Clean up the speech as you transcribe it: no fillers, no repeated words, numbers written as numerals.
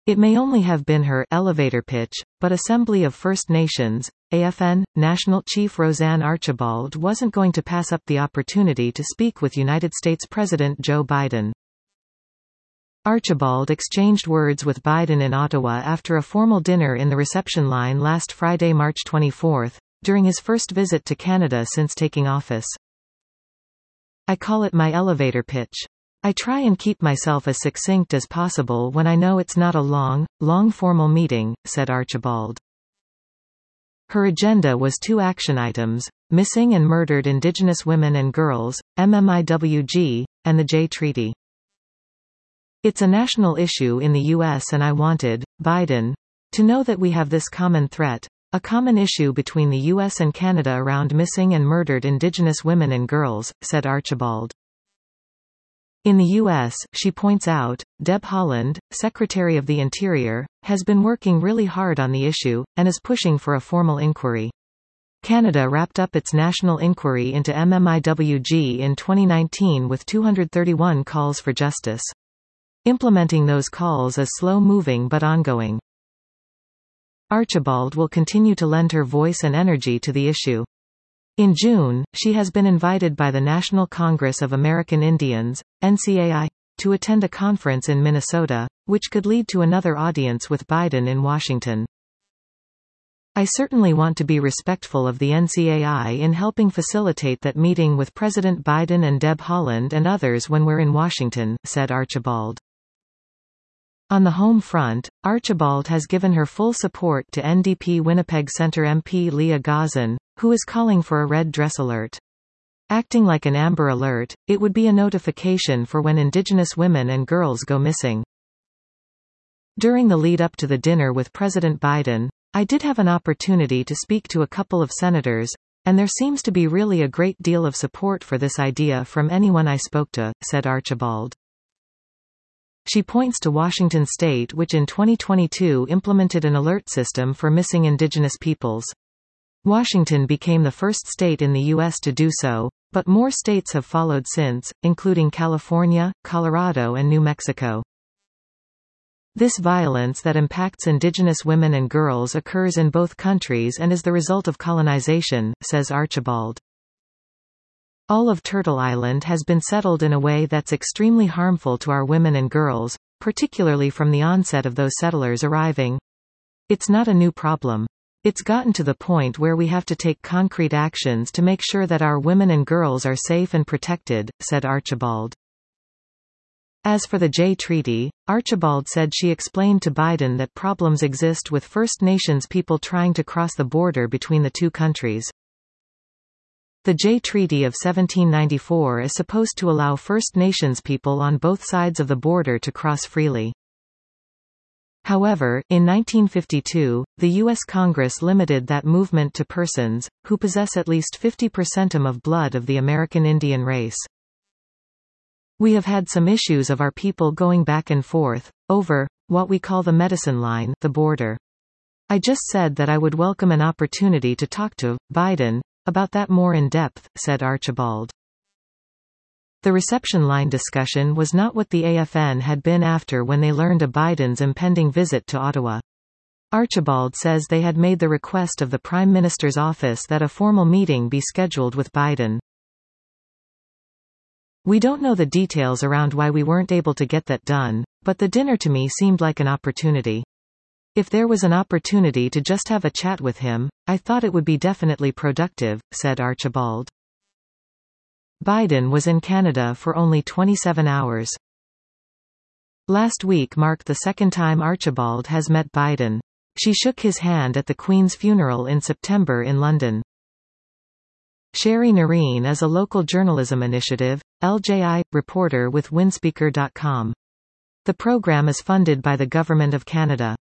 It may only have been her elevator pitch, but Assembly of First Nations, AFN, National Chief Roseanne Archibald wasn't going to pass up the opportunity to speak with United States President Joe Biden. Archibald exchanged words with Biden in Ottawa after a formal dinner in the reception line last Friday, March 24, during his first visit to Canada since taking office. "I call it my elevator pitch. I try and keep myself as succinct as possible when I know it's not a long formal meeting," said Archibald. Her agenda was 2 action items: missing and murdered Indigenous women and girls, MMIWG, and the Jay Treaty. "It's a national issue in the U.S. and I wanted Biden to know that we have this common threat, a common issue between the U.S. and Canada around missing and murdered Indigenous women and girls," said Archibald. In the U.S., she points out, Deb Haaland, Secretary of the Interior, has been working really hard on the issue, and is pushing for a formal inquiry. Canada wrapped up its national inquiry into MMIWG in 2019 with 231 calls for justice. Implementing those calls is slow-moving but ongoing. Archibald will continue to lend her voice and energy to the issue. In June, she has been invited by the National Congress of American Indians, NCAI, to attend a conference in Minnesota, which could lead to another audience with Biden in Washington. "I certainly want to be respectful of the NCAI in helping facilitate that meeting with President Biden and Deb Haaland and others when we're in Washington," said Archibald. On the home front, Archibald has given her full support to NDP Winnipeg Centre MP Leah Gazan, who is calling for a red dress alert. Acting like an Amber Alert, it would be a notification for when Indigenous women and girls go missing. During the lead-up to the dinner with President Biden, I did have an opportunity to speak to a couple of senators, and there seems to be really a great deal of support for this idea from anyone I spoke to, said Archibald. She points to Washington state, which in 2022 implemented an alert system for missing Indigenous peoples. Washington became the first state in the U.S. to do so, but more states have followed since, including California, Colorado and New Mexico. This violence that impacts Indigenous women and girls occurs in both countries and is the result of colonization, says Archibald. All of Turtle Island has been settled in a way that's extremely harmful to our women and girls, particularly from the onset of those settlers arriving. It's not a new problem. It's gotten to the point where we have to take concrete actions to make sure that our women and girls are safe and protected, said Archibald. As for the Jay Treaty, Archibald said she explained to Biden that problems exist with First Nations people trying to cross the border between the two countries. The Jay Treaty of 1794 is supposed to allow First Nations people on both sides of the border to cross freely. However, in 1952, the U.S. Congress limited that movement to persons who possess at least 50% of blood of the American Indian race. We have had some issues of our people going back and forth, over what we call the medicine line, the border. I just said that I would welcome an opportunity to talk to Biden about that more in depth, said Archibald. The reception line discussion was not what the AFN had been after when they learned of Biden's impending visit to Ottawa. Archibald says they had made the request of the Prime Minister's office that a formal meeting be scheduled with Biden. We don't know the details around why we weren't able to get that done, but the dinner to me seemed like an opportunity. If there was an opportunity to just have a chat with him, I thought it would be definitely productive, said Archibald. Biden was in Canada for only 27 hours. Last week marked the second time Archibald has met Biden. She shook his hand at the Queen's funeral in September in London. Sherry Nareen is a local journalism initiative, LJI, reporter with Winspeaker.com. The program is funded by the Government of Canada.